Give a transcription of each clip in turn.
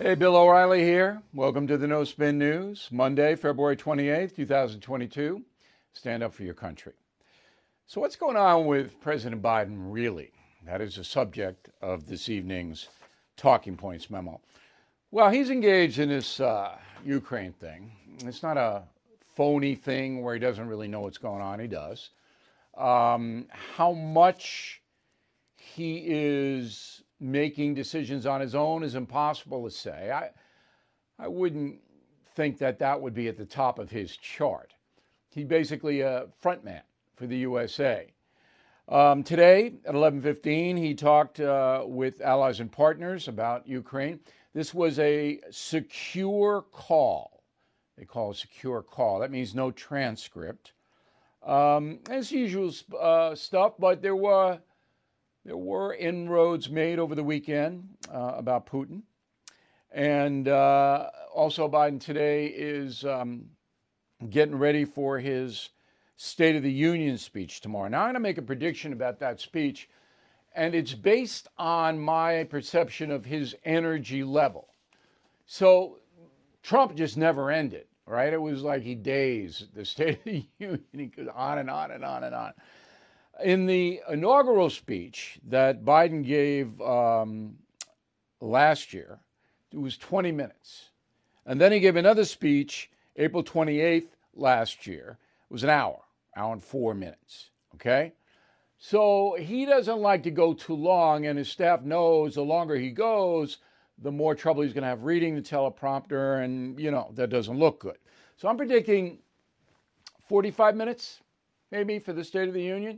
Hey, Bill O'Reilly here. Welcome to the No Spin News, Monday, February 28th, 2022. Stand up for your country. So what's going on with President Biden, really? That is the subject of this evening's Talking Points memo. Well, he's engaged in this Ukraine thing. It's not a phony thing where he doesn't really know what's going on. He does. How much he is making decisions on his own is impossible to say. I wouldn't think that would be at the top of his chart. He's basically a front man for the USA. Today at 11:15, he talked with allies and partners about Ukraine. This was a secure call. They call it a secure call. That means no transcript. As usual stuff, but there were inroads made over the weekend about Putin. And also Biden today is getting ready for his State of the Union speech tomorrow. Now, I'm going to make a prediction about that speech, and it's based on my perception of his energy level. So Trump just never ended, right? It was like he dazed the State of the Union. He goes on and on and on and on. In the inaugural speech that Biden gave last year, it was 20 minutes. And then he gave another speech April 28th last year. It was an hour and 4 minutes, okay? So he doesn't like to go too long, and his staff knows the longer he goes, the more trouble he's going to have reading the teleprompter, and, that doesn't look good. So I'm predicting 45 minutes, maybe, for the State of the Union.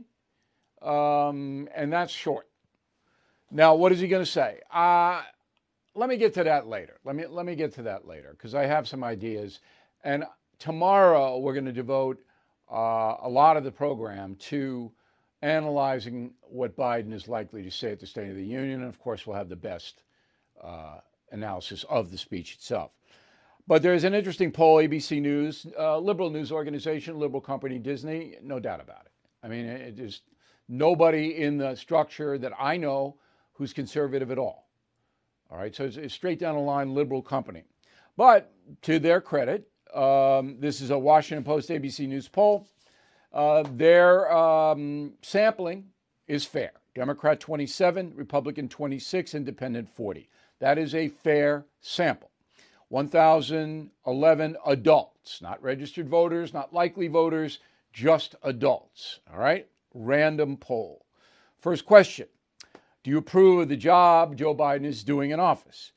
And that's short. Now, what is he going to say? Let me get to that later. Let me get to that later because I have some ideas. And tomorrow we're going to devote a lot of the program to analyzing what Biden is likely to say at the State of the Union. And of course, we'll have the best analysis of the speech itself. But there's an interesting poll, ABC News, liberal news organization, liberal company, Disney, no doubt about it. I mean, it is nobody in the structure that I know who's conservative at all. All right, so it's straight down the line liberal company. But to their credit, this is a Washington Post ABC News poll. Their sampling is fair. Democrat 27, Republican 26, Independent 40. That is a fair sample. 1,011 adults, not registered voters, not likely voters, just adults. All right? Random poll. First question. Do you approve of the job Joe Biden is doing in office?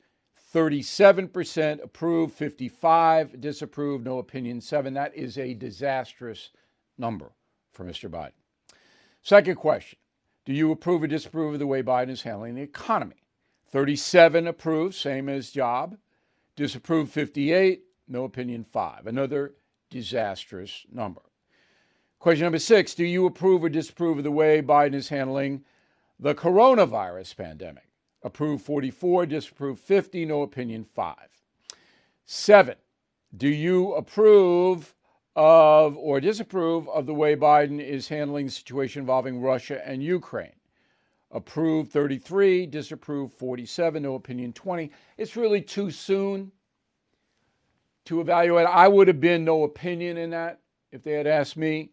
37% approve, 55% disapprove, no opinion, 7%. That is a disastrous number for Mr. Biden. Second question. Do you approve or disapprove of the way Biden is handling the economy? 37% approve, same as job. Disapprove, 58%, no opinion, 5%. Another disastrous number. Question number 6, do you approve or disapprove of the way Biden is handling the coronavirus pandemic? Approve 44, disapprove 50, no opinion 5. 7, do you approve of or disapprove of the way Biden is handling the situation involving Russia and Ukraine? Approve 33, disapprove 47, no opinion 20. It's really too soon to evaluate. I would have been no opinion in that if they had asked me.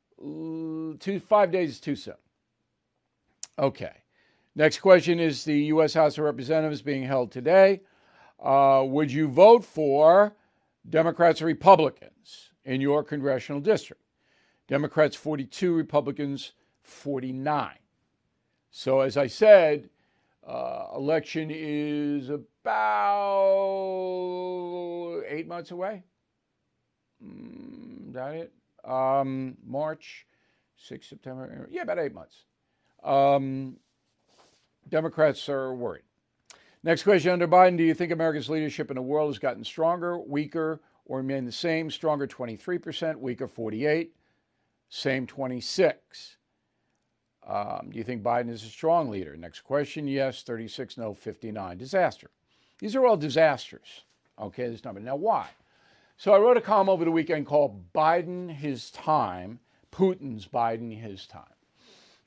5 days is too soon. Okay. Next question is the U.S. House of Representatives being held today. Would you vote for Democrats or Republicans in your congressional district? Democrats 42, Republicans 49. So as I said, election is about 8 months away. Is that it? March, 6 September. Yeah, about 8 months. Democrats are worried. Next question under Biden, do you think America's leadership in the world has gotten stronger, weaker, or remained the same? Stronger 23%, weaker 48%, same 26%. Do you think Biden is a strong leader? Next question, yes, 36%, no, 59%. Disaster. These are all disasters, okay, this number. Now, why? So I wrote a column over the weekend called Biden, His Time, Putin's Biden, His Time.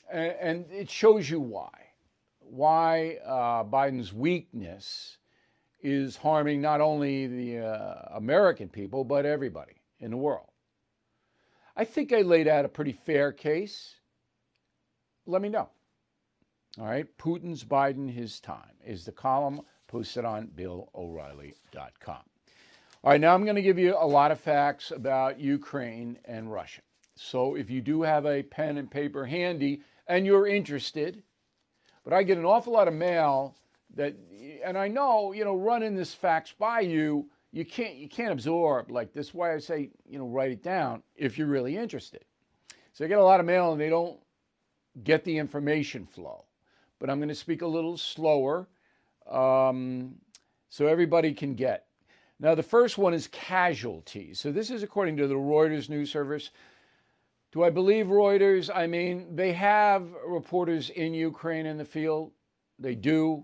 And it shows you why. Biden's weakness is harming not only the American people, but everybody in the world. I think I laid out a pretty fair case. Let me know. All right, Putin's Biden his time is the column posted on BillO'Reilly.com. All right, now I'm going to give you a lot of facts about Ukraine and Russia. So if you do have a pen and paper handy and you're interested, but I get an awful lot of mail that, and I know, running this facts by you, you can't absorb like this. Why I say, write it down if you're really interested. So I get a lot of mail and they don't get the information flow. But I'm going to speak a little slower so everybody can get. Now, the first one is casualties. So this is according to the Reuters news service. Do I believe Reuters? I mean, they have reporters in Ukraine in the field. They do.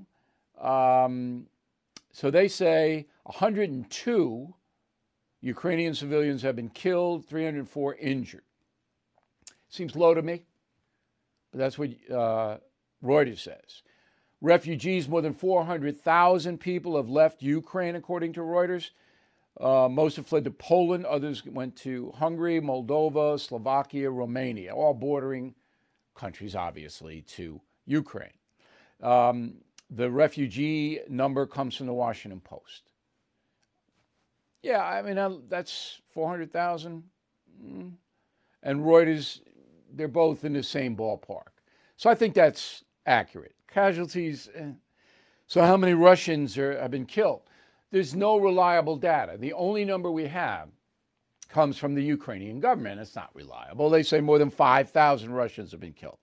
So they say 102 Ukrainian civilians have been killed, 304 injured. Seems low to me, but that's what Reuters says. Refugees, more than 400,000 people have left Ukraine, according to Reuters. Most have fled to Poland. Others went to Hungary, Moldova, Slovakia, Romania, all bordering countries, obviously, to Ukraine. The refugee number comes from the Washington Post. Yeah, I mean, that's 400,000. And Reuters, they're both in the same ballpark. So I think that's accurate. Casualties. So how many Russians have been killed? There's no reliable data. The only number we have comes from the Ukrainian government. It's not reliable. They say more than 5,000 Russians have been killed.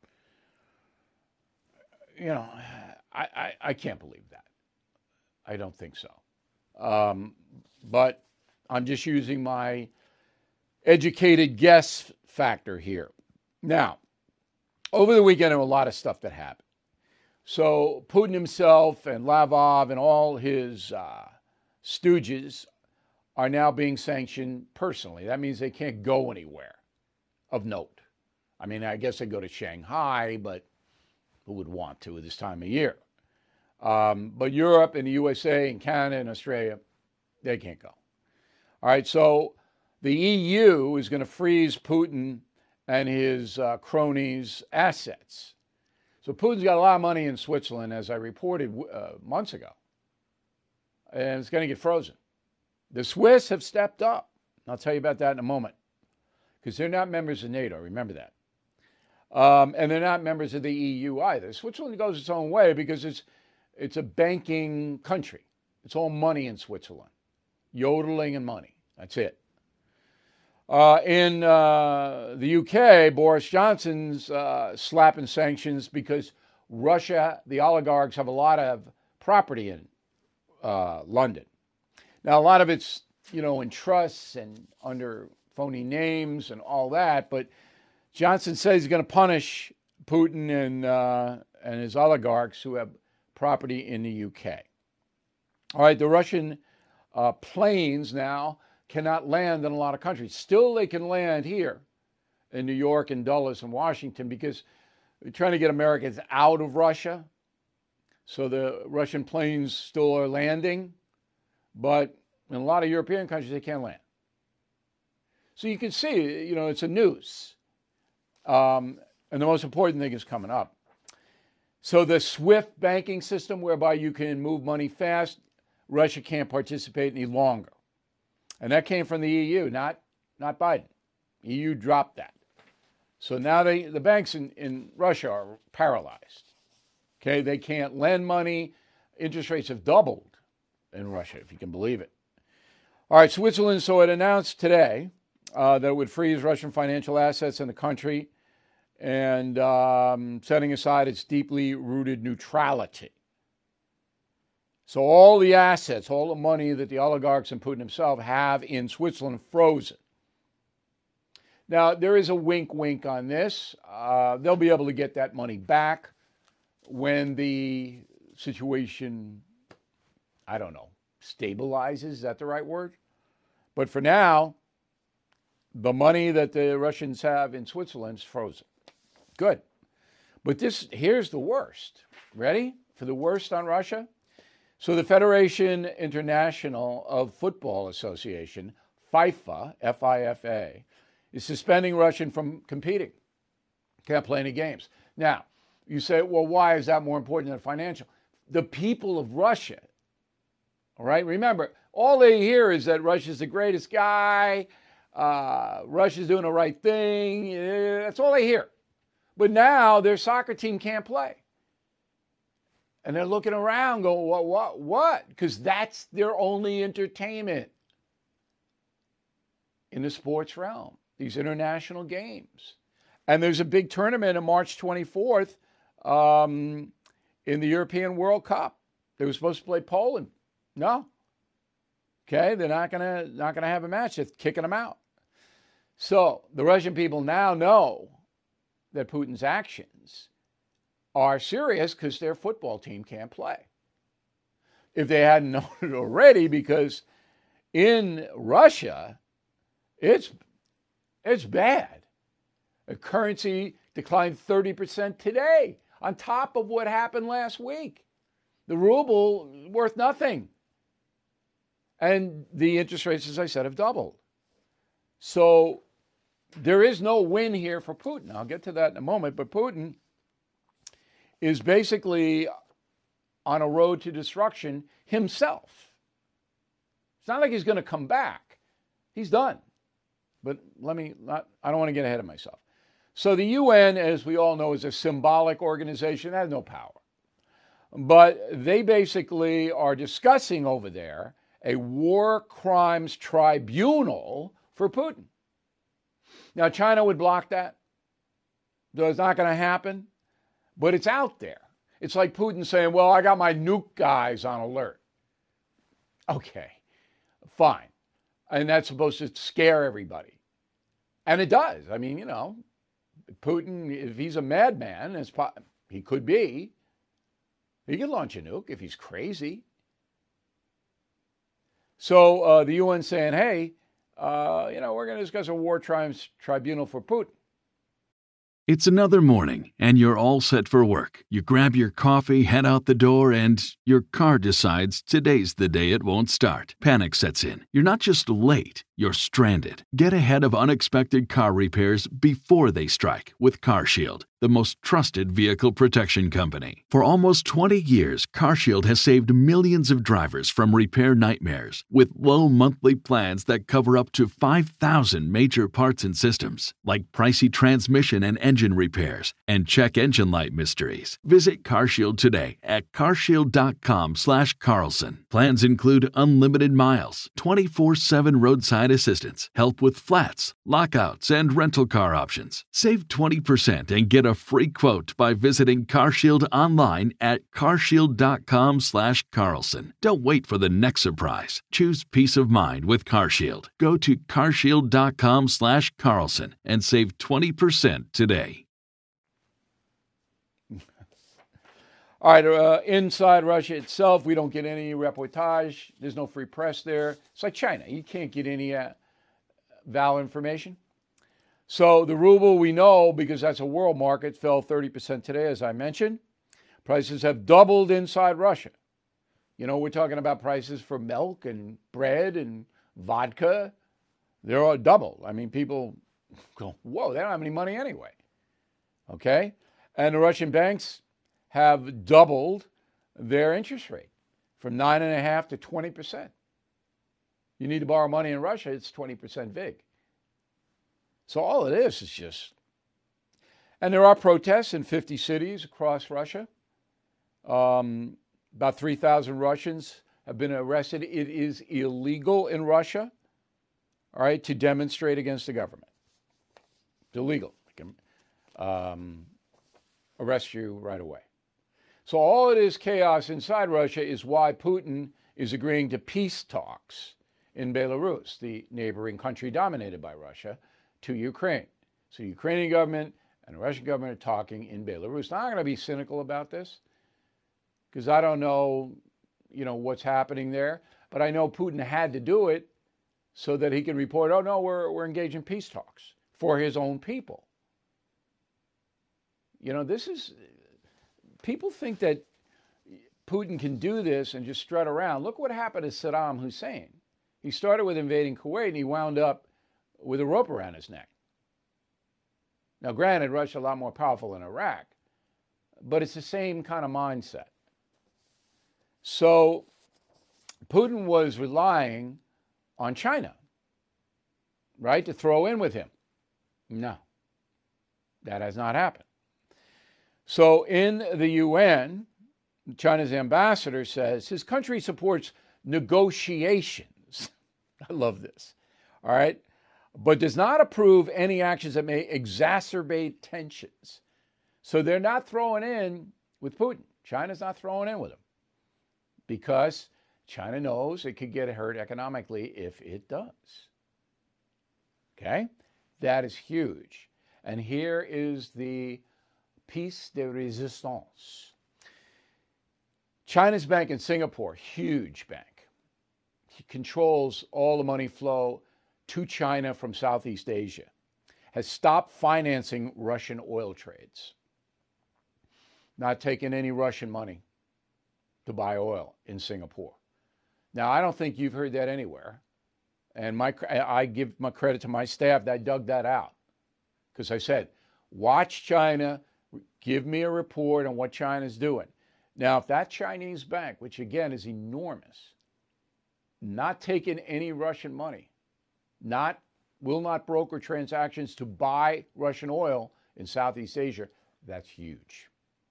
I can't believe that. I don't think so. But I'm just using my educated guess factor here. Now, over the weekend, there was a lot of stuff that happened. So Putin himself and Lavrov and all his stooges are now being sanctioned personally. That means they can't go anywhere of note. I mean, I guess they go to Shanghai, but who would want to at this time of year? But Europe and the USA and Canada and Australia, they can't go. All right, so the EU is going to freeze Putin and his cronies' assets. So Putin's got a lot of money in Switzerland, as I reported months ago, and it's going to get frozen. The Swiss have stepped up. I'll tell you about that in a moment, because they're not members of NATO. Remember that. And they're not members of the EU either. Switzerland goes its own way because it's a banking country. It's all money in Switzerland, yodeling and money. That's it. In the UK, Boris Johnson's slapping sanctions because Russia, the oligarchs, have a lot of property in London. Now, a lot of it's, in trusts and under phony names and all that, but Johnson says he's going to punish Putin and his oligarchs who have property in the UK. All right, the Russian planes now cannot land in a lot of countries. Still, they can land here in New York and Dulles and Washington because they're trying to get Americans out of Russia. So the Russian planes still are landing, but in a lot of European countries, they can't land. So you can see, it's a noose. And the most important thing is coming up. So the SWIFT banking system, whereby you can move money fast, Russia can't participate any longer. And that came from the EU, not Biden. EU dropped that. So now the banks in Russia are paralyzed. Okay, they can't lend money. Interest rates have doubled in Russia, if you can believe it. All right, Switzerland, so it announced today that it would freeze Russian financial assets in the country and setting aside its deeply rooted neutrality. So all the assets, all the money that the oligarchs and Putin himself have in Switzerland frozen. Now, there is a wink on this. They'll be able to get that money back when the situation, stabilizes. Is that the right word? But for now, the money that the Russians have in Switzerland is frozen. Good. But here's the worst. Ready for the worst on Russia? So the Federation International of Football Association, FIFA, FIFA, is suspending Russia from competing. Can't play any games. Now, you say, well, why is that more important than financial? The people of Russia, all right? Remember, all they hear is that Russia's the greatest guy, Russia's doing the right thing. That's all they hear. But now their soccer team can't play. And they're looking around going, what? Because that's their only entertainment in the sports realm, these international games. And there's a big tournament on March 24th in the European World Cup. They were supposed to play Poland. No. Okay, they're not gonna have a match. They're kicking them out. So the Russian people now know that Putin's actions are serious because their football team can't play. If they hadn't known it already, because in Russia, it's bad. The currency declined 30% today on top of what happened last week. The ruble worth nothing. And the interest rates, as I said, have doubled. So there is no win here for Putin. I'll get to that in a moment. But Putin is basically on a road to destruction himself. It's not like he's going to come back. He's done. But I don't want to get ahead of myself. So the UN, as we all know, is a symbolic organization. It has no power. But they basically are discussing over there a war crimes tribunal for Putin. Now, China would block that. So it's not going to happen. But it's out there. It's like Putin saying, well, I got my nuke guys on alert. Okay, fine. And that's supposed to scare everybody. And it does. I mean, Putin, if he's a madman, he could be, he could launch a nuke if he's crazy. So the UN saying, hey, we're going to discuss a war crimes tribunal for Putin. It's another morning, and you're all set for work. You grab your coffee, head out the door, and your car decides today's the day it won't start. Panic sets in. You're not just late, you're stranded. Get ahead of unexpected car repairs before they strike with CarShield, the most trusted vehicle protection company. For almost 20 years, CarShield has saved millions of drivers from repair nightmares with low monthly plans that cover up to 5,000 major parts and systems, like pricey transmission and engine repairs and check engine light mysteries. Visit CarShield today at carshield.com/Carlson. Plans include unlimited miles, 24/7 roadside assistance, help with flats, lockouts, and rental car options. Save 20% and get a free quote by visiting CarShield online at carshield.com/Carlson. Don't wait for the next surprise. Choose peace of mind with CarShield. Go to carshield.com/Carlson and save 20% today. All right, inside Russia itself, we don't get any reportage. There's no free press there. It's like China. You can't get any valid information. So the ruble, we know, because that's a world market, fell 30% today, as I mentioned. Prices have doubled inside Russia. We're talking about prices for milk and bread and vodka. They're all double. I mean, people go, whoa, they don't have any money anyway. Okay? And the Russian banks have doubled their interest rate from 9.5% to 20%. You need to borrow money in Russia, it's 20% VIG. So all it is just, and there are protests in 50 cities across Russia. About 3,000 Russians have been arrested. It is illegal in Russia, all right, to demonstrate against the government. It's illegal. They can arrest you right away. So all it is chaos inside Russia is why Putin is agreeing to peace talks in Belarus, the neighboring country dominated by Russia, to Ukraine. So the Ukrainian government and the Russian government are talking in Belarus. Now, I'm going to be cynical about this because I don't know, what's happening there, but I know Putin had to do it so that he can report, oh no, we're engaged in peace talks for his own people. This is, people think that Putin can do this and just strut around. Look what happened to Saddam Hussein. He started with invading Kuwait and he wound up with a rope around his neck. Now, granted, Russia's a lot more powerful than Iraq, but it's the same kind of mindset. So Putin was relying on China, right, to throw in with him. No, that has not happened. So in the UN, China's ambassador says his country supports negotiations. I love this. All right. But does not approve any actions that may exacerbate tensions. So they're not throwing in with Putin. China's not throwing in with him because China knows it could get hurt economically if it does. Okay? That is huge. And here is the piece de resistance. China's bank in Singapore, huge bank. He controls all the money flow to China from Southeast Asia, has stopped financing Russian oil trades, not taking any Russian money to buy oil in Singapore. Now, I don't think you've heard that anywhere. And I give my credit to my staff that dug that out. Because I said, watch China, give me a report on what China's doing. Now, if that Chinese bank, which again is enormous, not taking any Russian money, will not broker transactions to buy Russian oil in Southeast Asia, that's huge.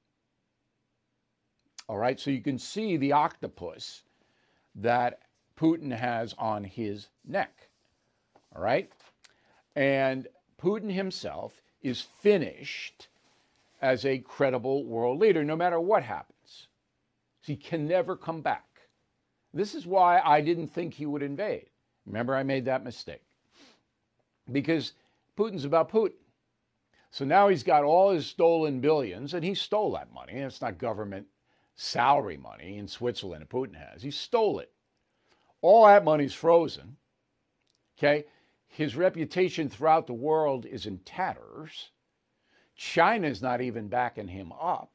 All right, so you can see the octopus that Putin has on his neck. All right, and Putin himself is finished as a credible world leader, no matter what happens. He can never come back. This is why I didn't think he would invade. Remember, I made that mistake. Because Putin's about Putin. So now he's got all his stolen billions, and he stole that money. It's not government salary money in Switzerland that Putin has. He stole it. All that money's frozen. Okay? His reputation throughout the world is in tatters. China's not even backing him up.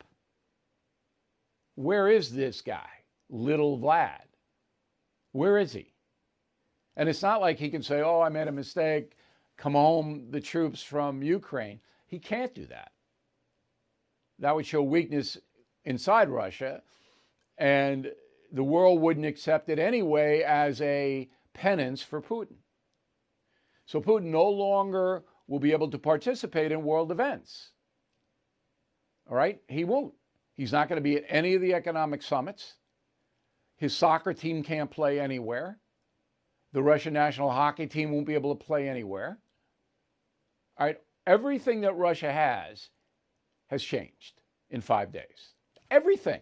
Where is this guy, little Vlad? Where is he? And it's not like he can say, oh, I made a mistake, come home, the troops from Ukraine. He can't do that. That would show weakness inside Russia, and the world wouldn't accept it anyway as a penance for Putin. So Putin no longer will be able to participate in world events. All right? He won't. He's not going to be at any of the economic summits. His soccer team can't play anywhere. The Russian national hockey team won't be able to play anywhere. All right? Everything that Russia has changed in 5 days. Everything.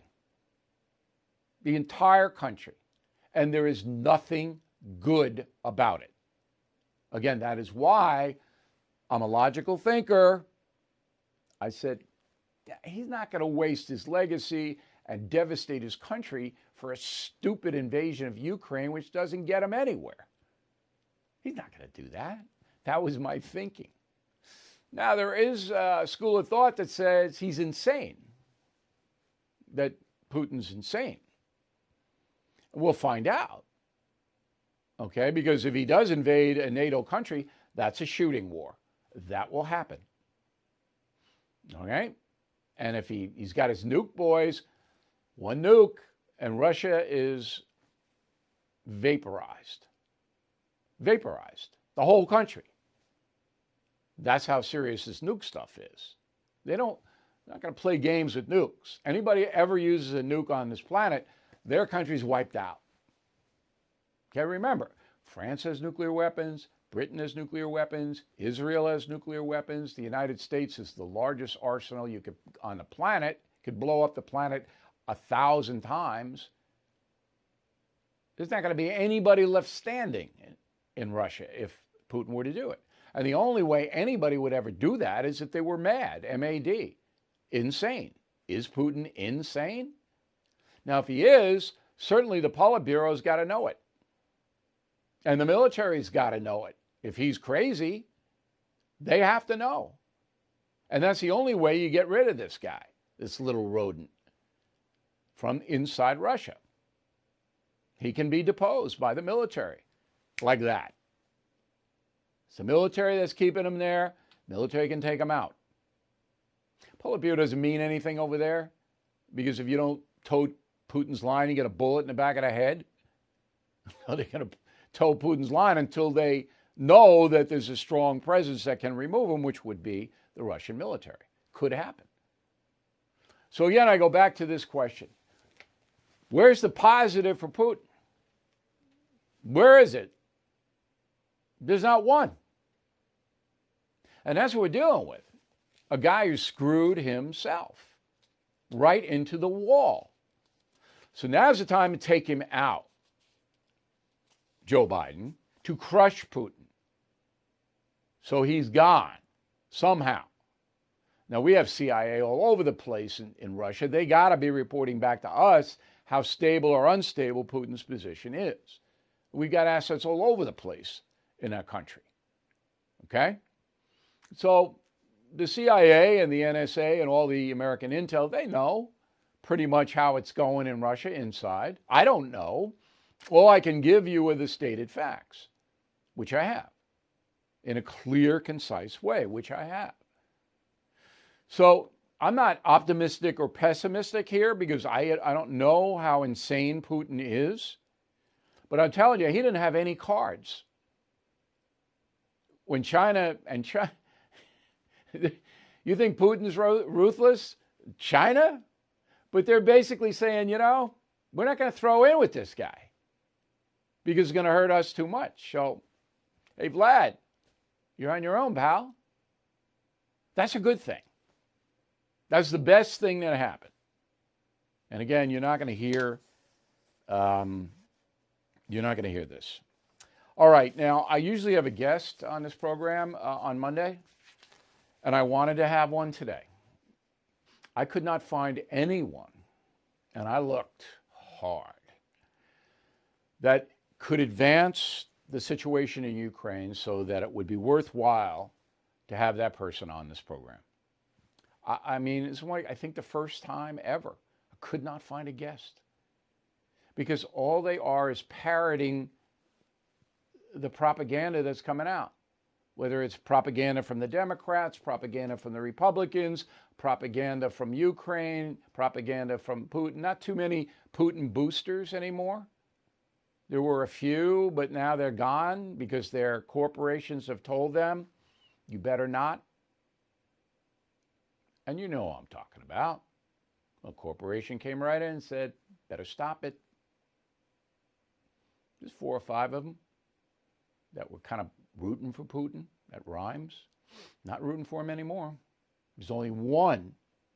The entire country. And there is nothing good about it. Again, that is why I'm a logical thinker. I said, he's not going to waste his legacy and devastate his country for a stupid invasion of Ukraine, which doesn't get him anywhere. He's not going to do that. That was my thinking. Now, there is a school of thought that says he's insane, that Putin's insane. We'll find out. Okay, because if he does invade a NATO country, that's a shooting war. That will happen. Okay? And if he's got his nuke boys, one nuke, and Russia is vaporized. Vaporized. The whole country. That's how serious this nuke stuff is. They're not going to play games with nukes. Anybody ever uses a nuke on this planet, their country's wiped out. Okay, remember, France has nuclear weapons, Britain has nuclear weapons, Israel has nuclear weapons, the United States is the largest arsenal you could on the planet, could blow up the planet 1,000 times. There's not going to be anybody left standing in Russia if Putin were to do it. And the only way anybody would ever do that is if they were mad, M-A-D, insane. Is Putin insane? Now, if he is, certainly the Politburo's got to know it. And the military's got to know it. If he's crazy, they have to know. And that's the only way you get rid of this guy, this little rodent. from inside Russia. He can be deposed by the military like that. It's the military that's keeping him there. Military can take him out. Politburo doesn't mean anything over there because if you don't toe Putin's line, you get a bullet in the back of the head. They're going to toe Putin's line until they know that there's a strong presence that can remove him, which would be the Russian military. Could happen. So again, I go back to this question. Where's the positive for Putin? Where is it? There's not one. And that's what we're dealing with. A guy who screwed himself right into the wall. So now's the time to take him out, Joe Biden, to crush Putin. So he's gone somehow. Now, we have CIA all over the place in Russia. They got to be reporting back to us how stable or unstable Putin's position is. We got assets all over the place in that country. Okay? So the CIA and the NSA and all the American intel, they know pretty much how it's going in Russia inside. I don't know. All I can give you are the stated facts, which I have, in a clear, concise way, which I have. So I'm not optimistic or pessimistic here because I don't know how insane Putin is. But I'm telling you, he didn't have any cards. When China, you think Putin's ruthless? China? But they're basically saying, you know, we're not going to throw in with this guy because it's going to hurt us too much. So, hey, Vlad, you're on your own, pal. That's a good thing. That's the best thing that happened. And again, you're not going to hear this. All right, now I usually have a guest on this program on Monday, and I wanted to have one today. I could not find anyone, and I looked hard, that could advance the situation in Ukraine so that it would be worthwhile to have that person on this program. I mean, it's like, I think the first time ever, I could not find a guest. Because all they are is parroting the propaganda that's coming out. Whether it's propaganda from the Democrats, propaganda from the Republicans, propaganda from Ukraine, propaganda from Putin. Not too many Putin boosters anymore. There were a few, but now they're gone because their corporations have told them, you better not. And you know what I'm talking about. A corporation came right in and said, better stop it. There's 4 or 5 of them that were kind of rooting for Putin. That rhymes. Not rooting for him anymore. There's only one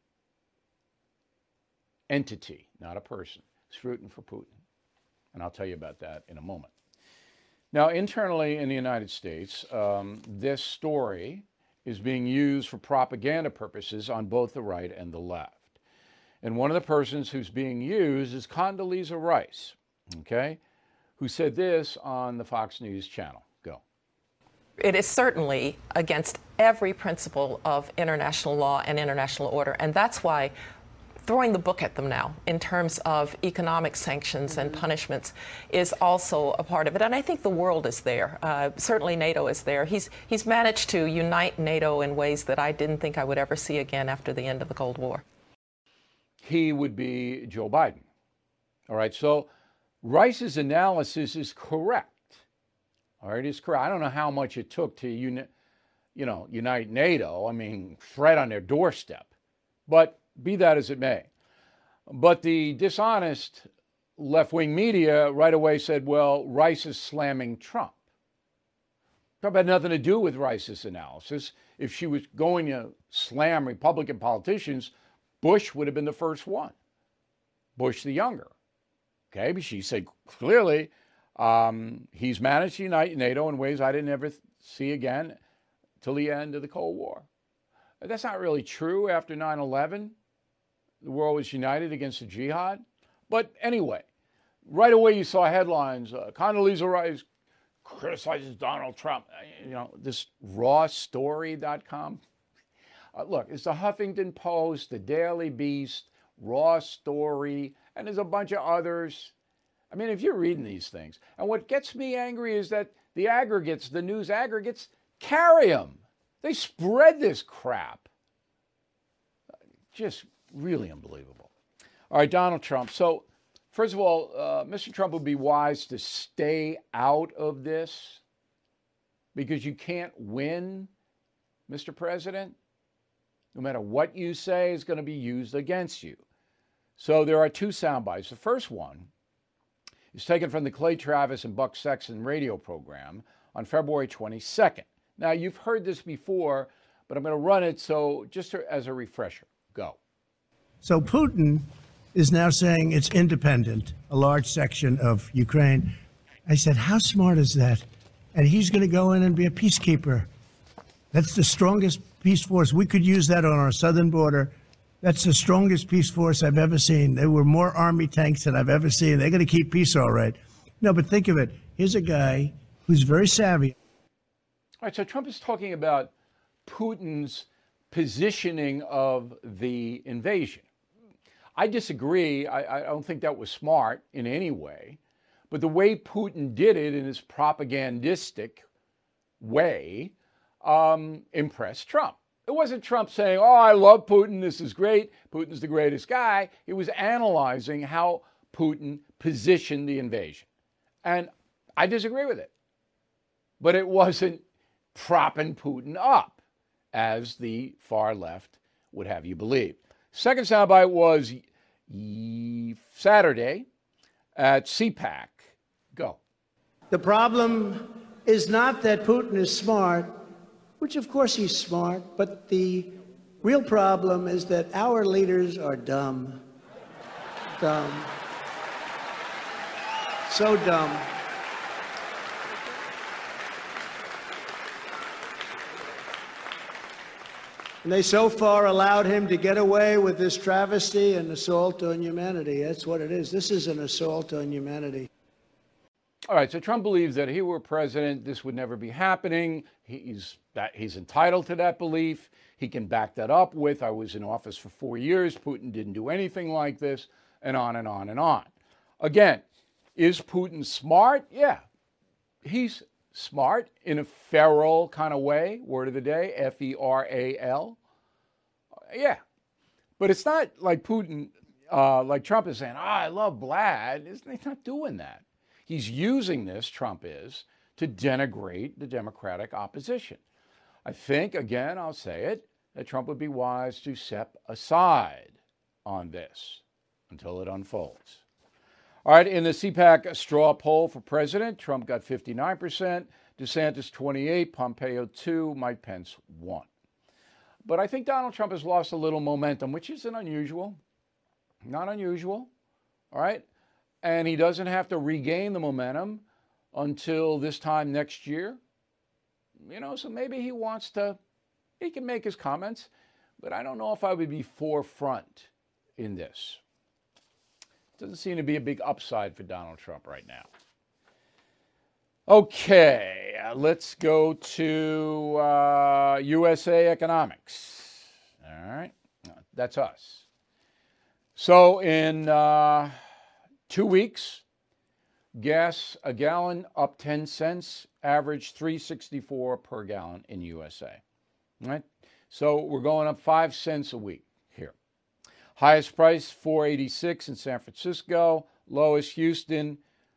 entity, not a person, that's rooting for Putin. And I'll tell you about that in a moment. Now, internally in the United States, this story is being used for propaganda purposes on both the right and the left. And one of the persons who's being used is Condoleezza Rice, okay, who said this on the Fox News channel. Go. It is certainly against every principle of international law and international order, and that's why throwing the book at them now in terms of economic sanctions and punishments is also a part of it. And I think the world is there. Certainly NATO is there. He's managed to unite NATO in ways that I didn't think I would ever see again after the end of the Cold War. He would be Joe Biden. All right, so Rice's analysis is correct. All right, it's correct. I don't know how much it took to unite NATO. I mean, threat on their doorstep. But be that as it may. But the dishonest left-wing media right away said, well, Rice is slamming Trump. Trump had nothing to do with Rice's analysis. If she was going to slam Republican politicians, Bush would have been the first one. Bush the younger. Okay, but she said clearly he's managed to unite NATO in ways I didn't ever see again till the end of the Cold War. That's not really true after 9/11. The world was united against the jihad. But anyway, right away you saw headlines, Condoleezza Rice criticizes Donald Trump. This rawstory.com. Look, it's the Huffington Post, the Daily Beast, Raw Story, and there's a bunch of others. I mean, if you're reading these things, and what gets me angry is that the aggregates, the news aggregates, carry them. They spread this crap. Just really unbelievable. All right, Donald Trump. So, first of all, Mr. Trump would be wise to stay out of this because you can't win, Mr. President. No matter what you say is going to be used against you. So there are two sound bites. The first one is taken from the Clay Travis and Buck Sexton radio program on February 22nd. Now, you've heard this before, but I'm going to run it so just as a refresher. Go. So Putin is now saying it's independent, a large section of Ukraine. I said, how smart is that? And he's going to go in and be a peacekeeper. That's the strongest peace force. We could use that on our southern border. That's the strongest peace force I've ever seen. There were more army tanks than I've ever seen. They're going to keep peace all right. No, but think of it. Here's a guy who's very savvy. All right, so Trump is talking about Putin's positioning of the invasion. I disagree. I don't think that was smart in any way. But the way Putin did it in his propagandistic way impressed Trump. It wasn't Trump saying, oh, I love Putin, this is great, Putin's the greatest guy. He was analyzing how Putin positioned the invasion. And I disagree with it. But it wasn't propping Putin up, as the far left would have you believe. Second soundbite was Saturday at CPAC. Go. The problem is not that Putin is smart, which of course he's smart, but the real problem is that our leaders are dumb. Dumb. So dumb. And they so far allowed him to get away with this travesty and assault on humanity. That's what it is. This is an assault on humanity. All right, so Trump believes that if he were president, this would never be happening. He's entitled to that belief. He can back that up with, I was in office for 4 years, Putin didn't do anything like this, and on and on and on. Again, is Putin smart? Yeah, he's smart in a feral kind of way, word of the day, F-E-R-A-L. Yeah, but it's not like Putin, like Trump is saying, I love Vlad. He's not doing that. He's using this, Trump is, to denigrate the Democratic opposition. I think, again, I'll say it, that Trump would be wise to step aside on this until it unfolds. All right, in the CPAC straw poll for president, Trump got 59%, DeSantis 28%, Pompeo 2%, Mike Pence 1%. But I think Donald Trump has lost a little momentum, which isn't unusual. Not unusual, all right? And he doesn't have to regain the momentum until this time next year. You know, so maybe he can make his comments, but I don't know if I would be forefront in this. Doesn't seem to be a big upside for Donald Trump right now. Okay, let's go to USA Economics. All right, that's us. So in 2 weeks, gas a gallon up 10 cents, average $3.64 per gallon in USA. All right? So we're going up 5 cents a week here. Highest price, $4.86 in San Francisco. Lowest, Houston,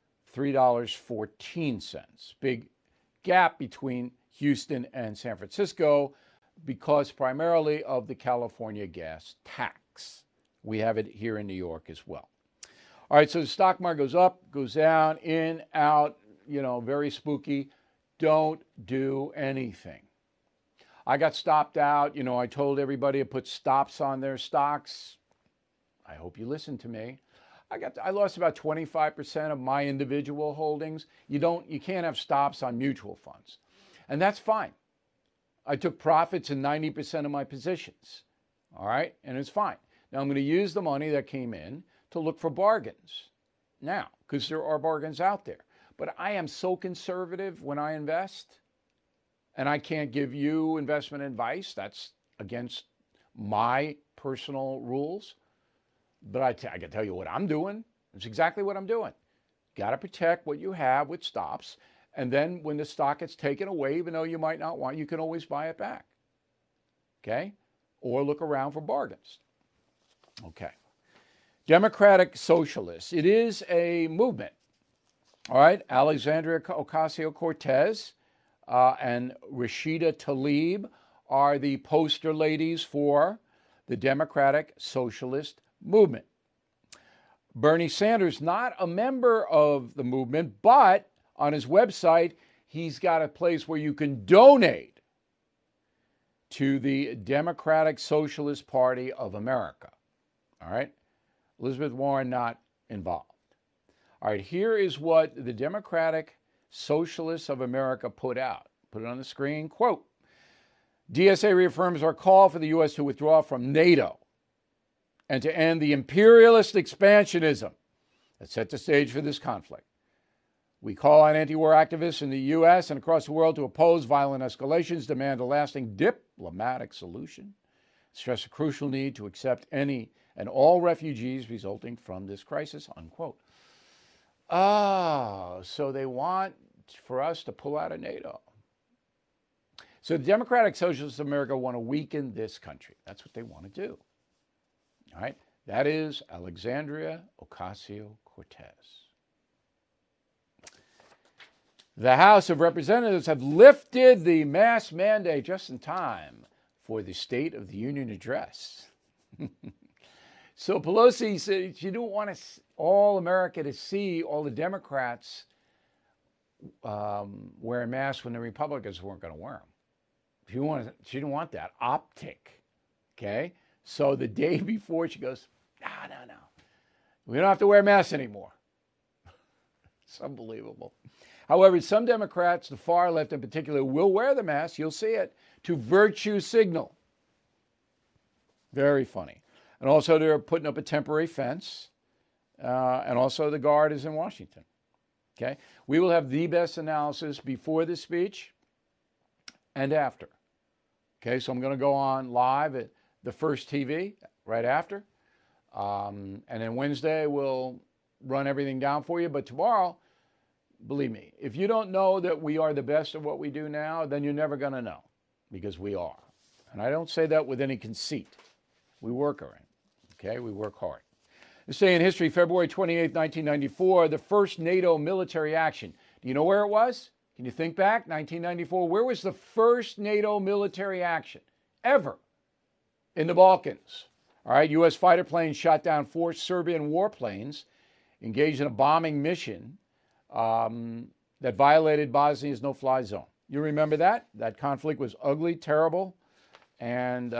$3.14. Big gap between Houston and San Francisco because primarily of the California gas tax. We have it here in New York as well. All right, so the stock market goes up, goes down, in, out, very spooky. Don't do anything. I got stopped out. I told everybody to put stops on their stocks. I hope you listened to me. I lost about 25% of my individual holdings. You can't have stops on mutual funds. And that's fine. I took profits in 90% of my positions. All right, and it's fine. Now I'm going to use the money that came in to look for bargains now, because there are bargains out there. But I am so conservative when I invest, and I can't give you investment advice. That's against my personal rules. But I can tell you what I'm doing. It's exactly what I'm doing. Got to protect what you have with stops. And then when the stock gets taken away, even though you might not want, you can always buy it back. Okay? Or look around for bargains. Okay. Democratic Socialists. It is a movement. All right. Alexandria Ocasio-Cortez and Rashida Tlaib are the poster ladies for the Democratic Socialist movement. Bernie Sanders, not a member of the movement, but on his website, he's got a place where you can donate to the Democratic Socialist Party of America. All right? Elizabeth Warren not involved. All right, here is what the Democratic Socialists of America put out. Put it on the screen. Quote, DSA reaffirms our call for the U.S. to withdraw from NATO and to end the imperialist expansionism that set the stage for this conflict. We call on anti-war activists in the U.S. and across the world to oppose violent escalations, demand a lasting diplomatic solution, stress a crucial need to accept any and all refugees resulting from this crisis, unquote. Oh, so they want for us to pull out of NATO. So the Democratic Socialists of America want to weaken this country. That's what they want to do. All right? That is Alexandria Ocasio-Cortez. The House of Representatives have lifted the mask mandate just in time for the State of the Union address. So Pelosi said she didn't want all America to see all the Democrats wearing masks when the Republicans weren't going to wear them. She didn't want that optic, okay? So the day before, she goes, no. We don't have to wear masks anymore. It's unbelievable. However, some Democrats, the far left in particular, will wear the mask, you'll see it, to virtue signal. Very funny. And also they're putting up a temporary fence. And also the Guard is in Washington. Okay? We will have the best analysis before the speech and after. Okay, so I'm going to go on live at the First TV right after. And then Wednesday we'll run everything down for you. But tomorrow, believe me, if you don't know that we are the best at what we do now, then you're never going to know, because we are. And I don't say that with any conceit. We work hard. Okay, we work hard. This day in history, February 28, 1994, the first NATO military action. Do you know where it was? Can you think back? 1994. Where was the first NATO military action ever? In the Balkans. All right, U.S. fighter planes shot down 4 Serbian warplanes engaged in a bombing mission that violated Bosnia's no-fly zone. You remember that? That conflict was ugly, terrible, and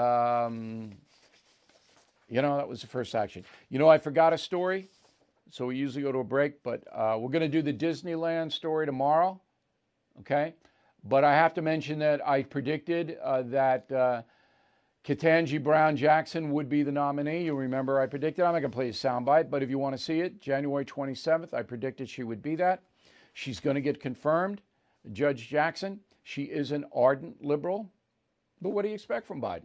that was the first action. I forgot a story, so we usually go to a break, but we're going to do the Disneyland story tomorrow, okay? But I have to mention that I predicted that Ketanji Brown Jackson would be the nominee. You remember I predicted. I'm not going to play a soundbite, but if you want to see it, January 27th, I predicted she would be that. She's going to get confirmed. Judge Jackson, she is an ardent liberal. But what do you expect from Biden?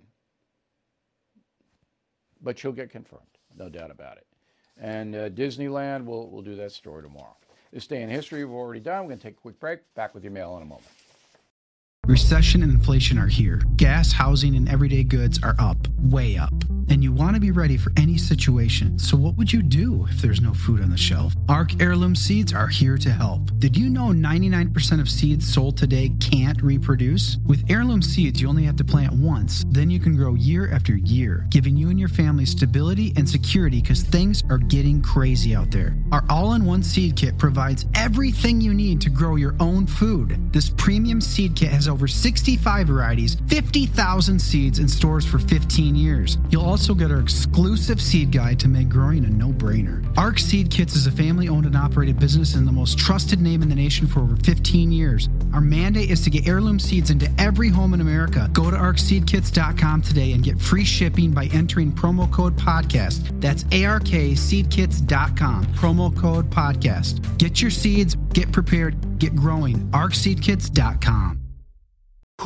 But she'll get confirmed, no doubt about it. And Disneyland, we'll do that story tomorrow. This day in history we've already done. We're going to take a quick break. Back with your mail in a moment. Recession and inflation are here. Gas, housing, and everyday goods are up, way up. And you want to be ready for any situation. So what would you do if there's no food on the shelf? ARC Heirloom Seeds are here to help. Did you know 99% of seeds sold today can't reproduce? With Heirloom Seeds, you only have to plant once. Then you can grow year after year, giving you and your family stability and security because things are getting crazy out there. Our all-in-one seed kit provides everything you need to grow your own food. This premium seed kit has over 65 varieties, 50,000 seeds in stores for 15 years. You'll also get our exclusive seed guide to make growing a no-brainer. ARC Seed Kits is a family-owned and operated business and the most trusted name in the nation for over 15 years. Our mandate is to get heirloom seeds into every home in America. Go to arcseedkits.com today and get free shipping by entering promo code podcast. That's ARKseedkits.com, promo code podcast. Get your seeds, get prepared, get growing. arcseedkits.com.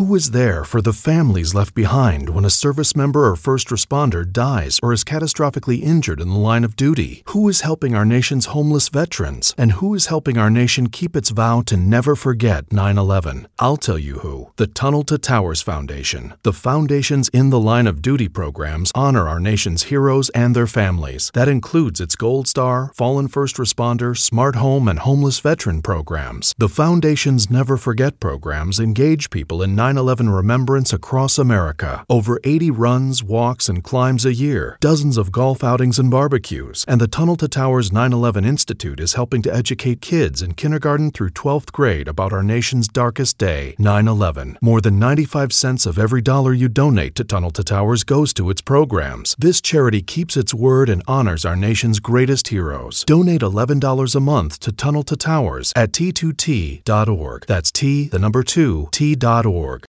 Who is there for the families left behind when a service member or first responder dies or is catastrophically injured in the line of duty? Who is helping our nation's homeless veterans? And who is helping our nation keep its vow to never forget 9/11? I'll tell you who. The Tunnel to Towers Foundation. The foundation's In the Line of Duty programs honor our nation's heroes and their families. That includes its Gold Star, Fallen First Responder, Smart Home, and Homeless Veteran programs. The foundation's Never Forget programs engage people in 9/11 remembrance across America. Over 80 runs, walks, and climbs a year, dozens of golf outings and barbecues, and the Tunnel to Towers 9/11 Institute is helping to educate kids in kindergarten through 12th grade about our nation's darkest day, 9/11. More than 95 cents of every dollar you donate to Tunnel to Towers goes to its programs. This charity keeps its word and honors our nation's greatest heroes. Donate $11 a month to Tunnel to Towers at T2T.org. That's T2T.org.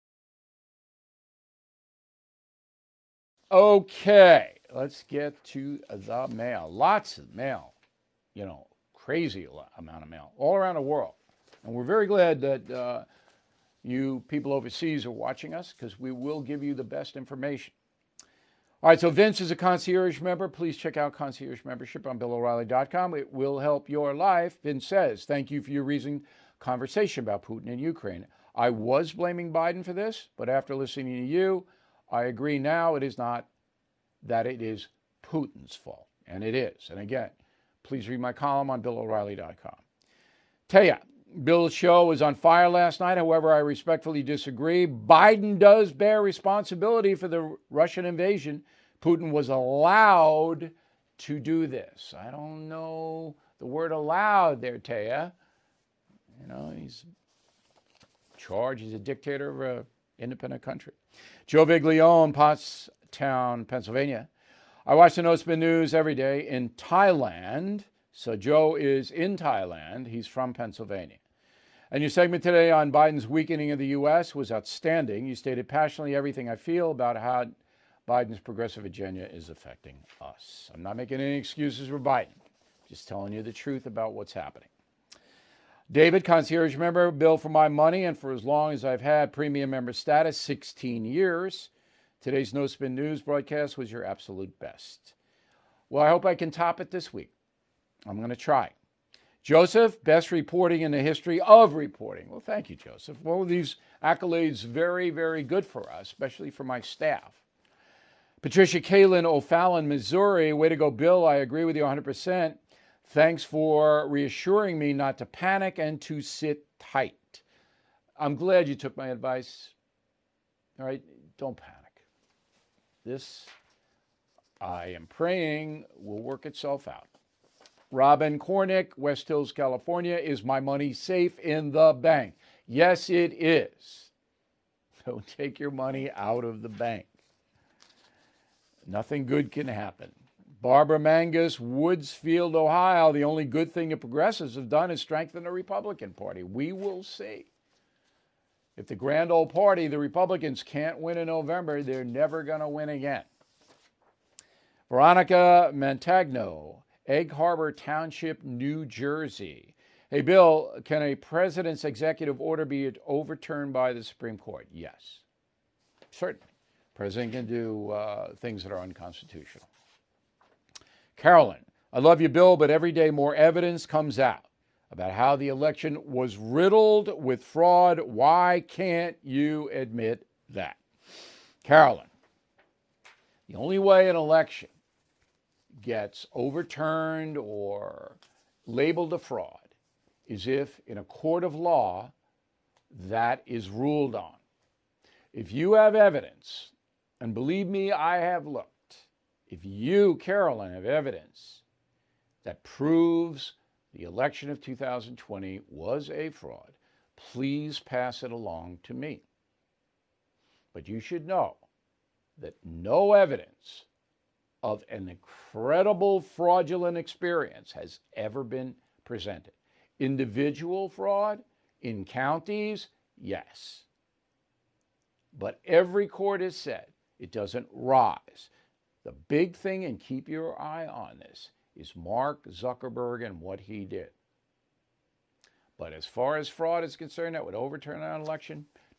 Okay, let's get to the mail. Lots of mail, crazy amount of mail all around the world. And we're very glad that you people overseas are watching us, because we will give you the best information. All right, so Vince is a concierge member. Please check out concierge membership on BillO'Reilly.com. It will help your life. Vince says, thank you for your recent conversation about Putin and Ukraine. I was blaming Biden for this, but after listening to you, I agree now it is not that it is Putin's fault. And it is. And again, please read my column on BillO'Reilly.com. Taya, Bill's show was on fire last night. However, I respectfully disagree. Biden does bear responsibility for the Russian invasion. Putin was allowed to do this. I don't know the word allowed there, Taya. He's charged. He's a dictator of an independent country. Joe Viglione, Pottstown, Pennsylvania. I watch the No Spin News every day in Thailand. So Joe is in Thailand. He's from Pennsylvania. And your segment today on Biden's weakening of the U.S. was outstanding. You stated passionately everything I feel about how Biden's progressive agenda is affecting us. I'm not making any excuses for Biden. Just telling you the truth about what's happening. David, concierge member, Bill, for my money and for as long as I've had premium member status, 16 years. Today's No Spin News broadcast was your absolute best. Well, I hope I can top it this week. I'm going to try. Joseph, best reporting in the history of reporting. Well, thank you, Joseph. Well, these accolades very, very good for us, especially for my staff. Patricia Kalin, O'Fallon, Missouri. Way to go, Bill. I agree with you 100%. Thanks for reassuring me not to panic and to sit tight. I'm glad you took my advice. All right, don't panic. This, I am praying, will work itself out. Robin Kornick, West Hills, California. Is my money safe in the bank? Yes, it is. Don't take your money out of the bank. Nothing good can happen. Barbara Mangus, Woodsfield, Ohio. The only good thing the progressives have done is strengthen the Republican Party. We will see. If the grand old party, the Republicans, can't win in November, they're never going to win again. Veronica Montagno, Egg Harbor Township, New Jersey. Hey, Bill, can a president's executive order be overturned by the Supreme Court? Yes, certainly. The president can do things that are unconstitutional. Carolyn, I love you, Bill, but every day more evidence comes out about how the election was riddled with fraud. Why can't you admit that? Carolyn, the only way an election gets overturned or labeled a fraud is if in a court of law that is ruled on. If you have evidence, and believe me, I have looked, if you, Carolyn, have evidence that proves the election of 2020 was a fraud, please pass it along to me. But you should know that no evidence of an incredible fraudulent experience has ever been presented. Individual fraud in counties, yes. But every court has said it doesn't rise. The big thing, and keep your eye on this, is Mark Zuckerberg and what he did. But as far as fraud is concerned, that would overturn an election,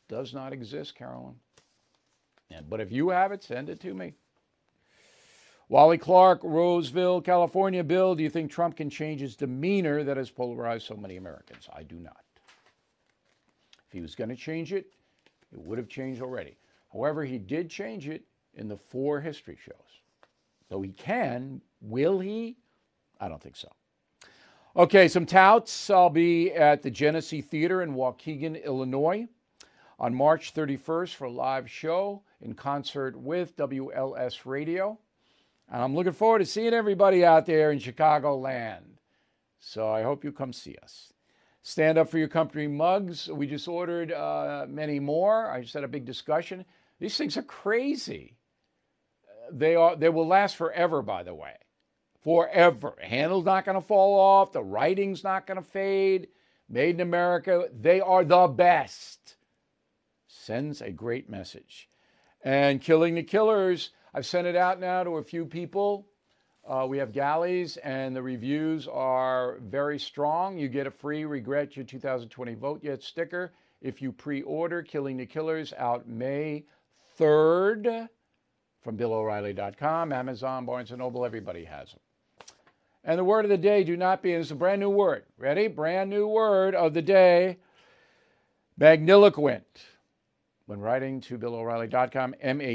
does not exist, Carolyn. But if you have it, send it to me. Wally Clark, Roseville, California. Bill, do you think Trump can change his demeanor that has polarized so many Americans? I do not. If he was going to change it, it would have changed already. However, he did change it in the 4 history shows. So he can. Will he? I don't think so. Okay, some touts. I'll be at the Genesee Theater in Waukegan, Illinois on March 31st for a live show in concert with WLS Radio. And I'm looking forward to seeing everybody out there in Chicagoland. So I hope you come see us. Stand Up for Your Country mugs. We just ordered many more. I just had a big discussion. These things are crazy. They will last forever, by the way. Forever. The handle's not going to fall off. The writing's not going to fade. Made in America. They are the best. Sends a great message. And Killing the Killers, I've sent it out now to a few people. We have galleys, and the reviews are very strong. You get a free Regret Your 2020 Vote Yet sticker if you pre-order Killing the Killers out May 3rd from BillO'Reilly.com, Amazon, Barnes & Noble. Everybody has them. And the word of the day, do not be, and it's a brand new word. Ready? Brand new word of the day, magniloquent. When writing to BillO'Reilly.com,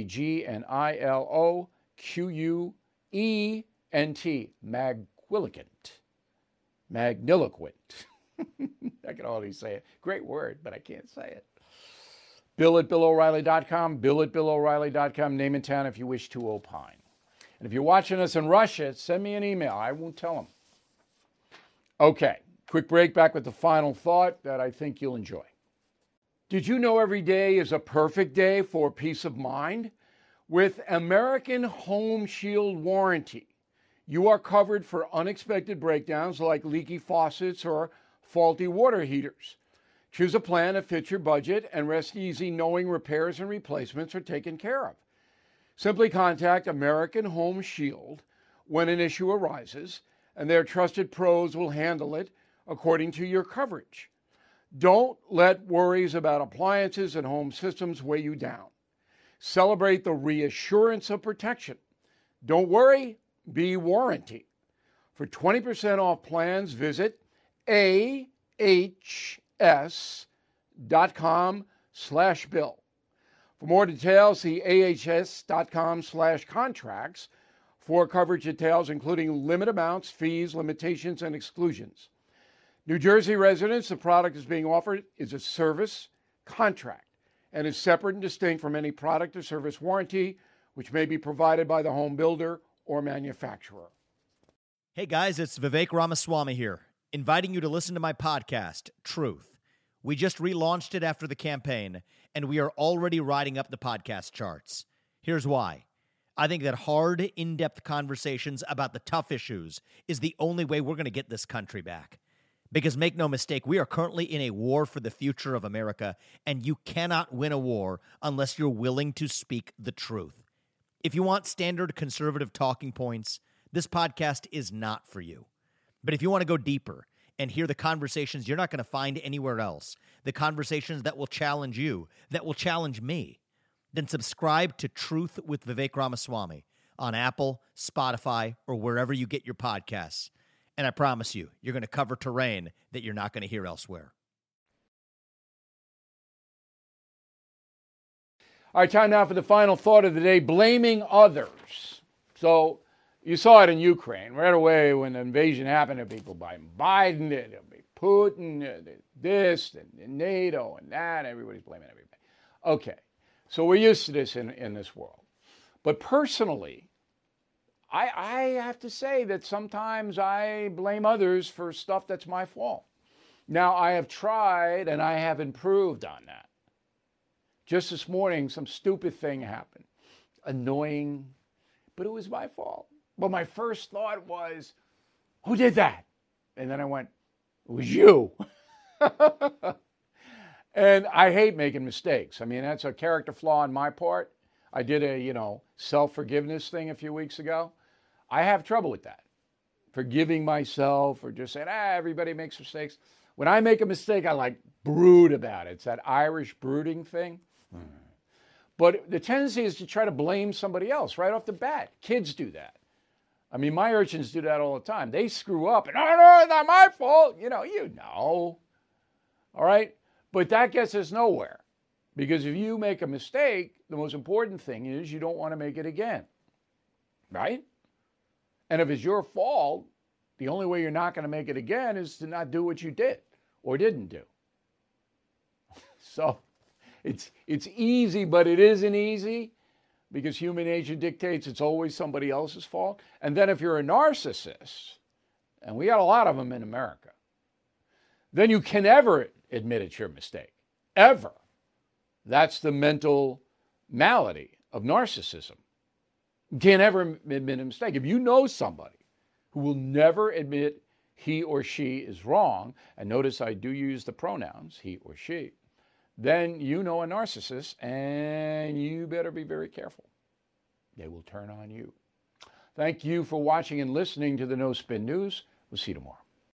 MAGNILOQUENT, magniloquent. Magniloquent. I can already say it. Great word, but I can't say it. Bill at BillO'Reilly.com, Bill at BillO'Reilly.com, name and town if you wish to opine. And if you're watching us in Russia, send me an email. I won't tell them. Okay, quick break, back with the final thought that I think you'll enjoy. Did you know every day is a perfect day for peace of mind? With American Home Shield Warranty, you are covered for unexpected breakdowns like leaky faucets or faulty water heaters. Choose a plan that fits your budget and rest easy knowing repairs and replacements are taken care of. Simply contact American Home Shield when an issue arises, and their trusted pros will handle it according to your coverage. Don't let worries about appliances and home systems weigh you down. Celebrate the reassurance of protection. Don't worry, be warranty. For 20% off plans, visit ahs.com/bill. For more details, see ahs.com/contracts for coverage details, including limit amounts, fees, limitations, and exclusions. New Jersey residents, the product is being offered is a service contract and is separate and distinct from any product or service warranty, which may be provided by the home builder or manufacturer. Hey guys, it's Vivek Ramaswamy here, inviting you to listen to my podcast, Truth. We just relaunched it after the campaign, and we are already riding up the podcast charts. Here's why. I think that hard, in-depth conversations about the tough issues is the only way we're going to get this country back. Because make no mistake, we are currently in a war for the future of America, and you cannot win a war unless you're willing to speak the truth. If you want standard conservative talking points, this podcast is not for you. But if you want to go deeper and hear the conversations you're not going to find anywhere else, the conversations that will challenge you, that will challenge me, then subscribe to Truth with Vivek Ramaswamy on Apple, Spotify, or wherever you get your podcasts. And I promise you, you're going to cover terrain that you're not going to hear elsewhere. All right, time now for the final thought of the day, blaming others. So you saw it in Ukraine. Right away when the invasion happened, people blaming Biden, it'll be Putin, this, and NATO, and that. Everybody's blaming everybody. Okay, so we're used to this in this world. But personally, I have to say that sometimes I blame others for stuff that's my fault. Now, I have tried and I have improved on that. Just this morning, some stupid thing happened. Annoying, but it was my fault. But my first thought was, who did that? And then I went, it was you. And I hate making mistakes. I mean, that's a character flaw on my part. I did a, self-forgiveness thing a few weeks ago. I have trouble with that. Forgiving myself or just saying, everybody makes mistakes. When I make a mistake, I like brood about it. It's that Irish brooding thing. But the tendency is to try to blame somebody else right off the bat. Kids do that. I mean, my urchins do that all the time. They screw up and, oh, no, it's not my fault. You know. All right? But that gets us nowhere. Because if you make a mistake, the most important thing is you don't want to make it again. Right? And if it's your fault, the only way you're not going to make it again is to not do what you did or didn't do. So it's easy, but it isn't easy because human nature dictates it's always somebody else's fault. And then if you're a narcissist, and we got a lot of them in America, then you can never admit it's your mistake. Ever. That's the mental malady of narcissism. You can't ever admit a mistake. If you know somebody who will never admit he or she is wrong, and notice I do use the pronouns, he or she, then you know a narcissist, and you better be very careful. They will turn on you. Thank you for watching and listening to the No Spin News. We'll see you tomorrow.